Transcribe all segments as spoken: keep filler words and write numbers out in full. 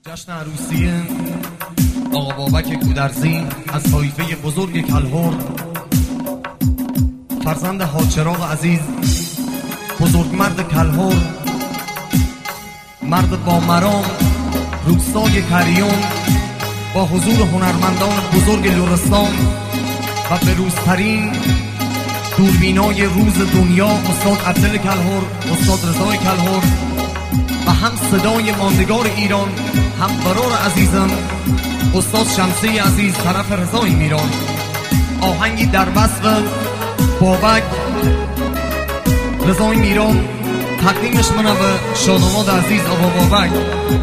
جشن عروسی آقا بابک گودرزی از طایفه بزرگ کلهر، فرزند حاج‌چراغ عزیز، بزرگ مرد کلهر، مرد با مرام، روستای کریون، با حضور هنرمندان بزرگ لرستان و به روزترین دوربینای روز دنیا استاد عبدل کلهر، استاد رضای کلهر و هم صدای ماندگار ایران، هم برار عزیزم استاد شمسی عزیز طرف رضای میران. آهنگی در وصف بابک رضای میران تقدیمش منم به شاداماد عزیز آقا بابک.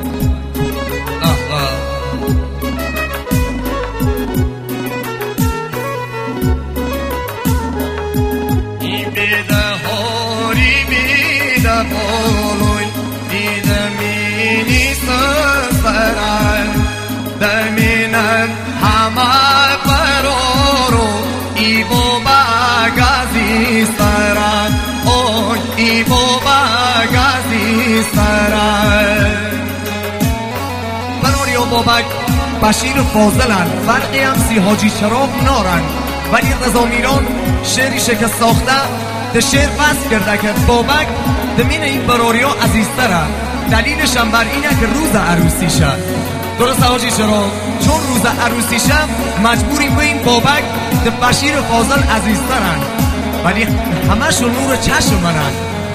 این بیده هاری بیده بالوی دیده مینی سرم دمینم همه برارو ای بابک عزیز سرم، اوی ای بابک عزیز سرم. براریا بابک بشیر فاضلن، فرقی هم سی حاجی چراغ نارن، ولی رضا میران شعری شکست ساخته ده شعر فصل کرده که بابک دمین این براریا عزیزتره. دلیلش هم بر اینه که روز عروسیشه. درست حاجی چراغ؟ چون روز عروسیشه مجبوریم به این بابک ده بشیر فاضل عزیزترن، ولی همه‌شون نور چشم منن.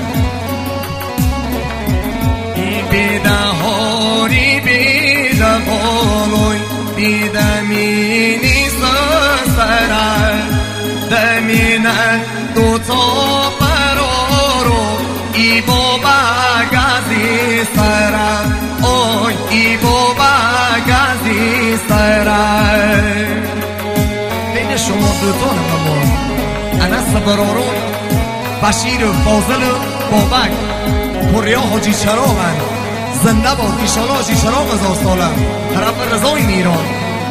این بیده هاری بیده بالوی بیده مینی سرم دمینه دوتا برارو ای بابک عزیز سرم، اوی ای بابک عزیز سرم. بین شما دوتا نمون انس برارون بشیر فاضل بابک پریا حاجی چراغن، زنده باد ایشالا حاجی چراغ هزار ساله طرف رضای میران.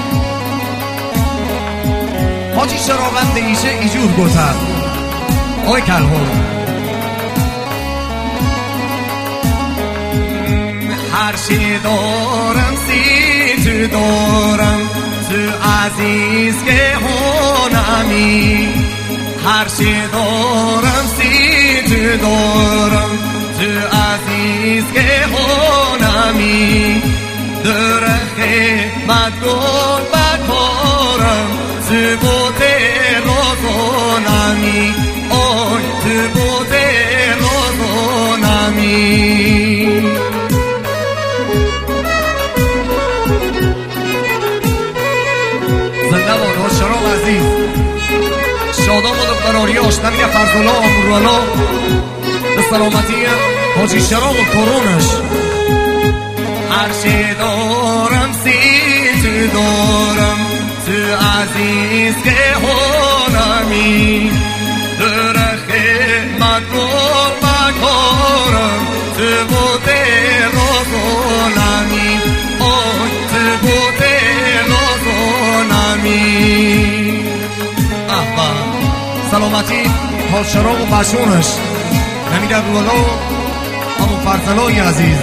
حاجی چراغن دیشه ایجور گوته آی کلهر. هر چی دارم سی تو دارم تو عزیز که هونمی، هر چی دارم سی تو دارم تو عزیز که هونمی، درخه مدگل بکارم تو بوده روزونمی، اوی تو بوده روزونمی. زنده باد حاج چراغ عزیز، شادام باد و قراریاش نمیگه فرزولا آمورالا به سلامتی حاجی چراغ و کرونش. هر چی دارم سی تو دارم تو عزیز که هونمی، درخه مدگل بکارم تو بوده روزونمی، اوی تو بوده روزونمی. احبا سلامتی حاج چراغ و بشونش نمیده رولا امو فرزلای عزیز.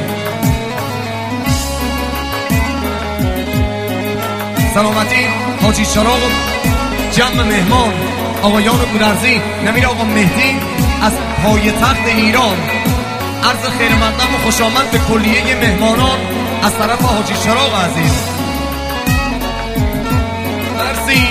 سلامتی حاجی چراغ جمع مهمان آقایان گودرزی نمیر آقا مهدی از پای تخت ایران. عرض خیر مقدم و خوش آمد به کلیه مهمانان از طرف حاجی چراغ عزیز. مرسی.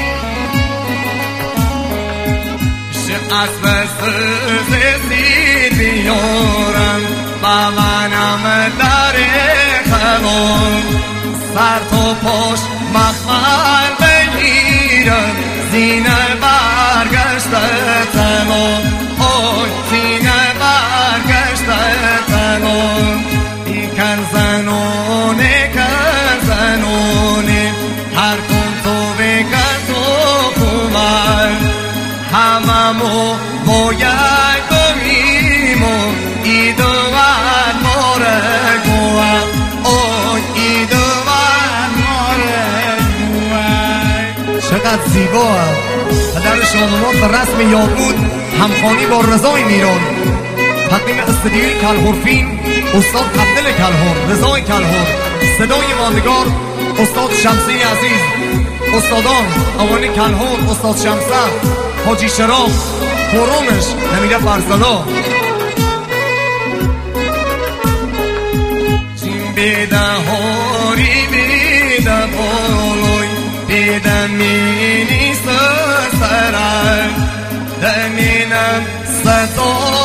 از بسز سید بیارم با منم در خلال، سر تو پاش مخمل بگیرم زینه برگشته تمام، آی زینه برگشته تمام. ای کن زنونه کن زنونه هر کن تو بکن تو کمر، هممو باید گویم و ای دوان ماره گوام، آی ای دوان ماره گوام. چقدر زیبا هم پدر شاداماد به رسم یاقوت همخوانی با رضای میران. تقدیم استدیوی کلهرفین استاد عبدل کلهر، رضای کلهر. صدای ماندگار استاد شمسی عزیز، استادان آقای کلهون، استاد شمسه، حاجی شراف، قرونش نمیده فرزالا. بیده هاری بیده بالوی بیده مینی سرسرم دمینم صدا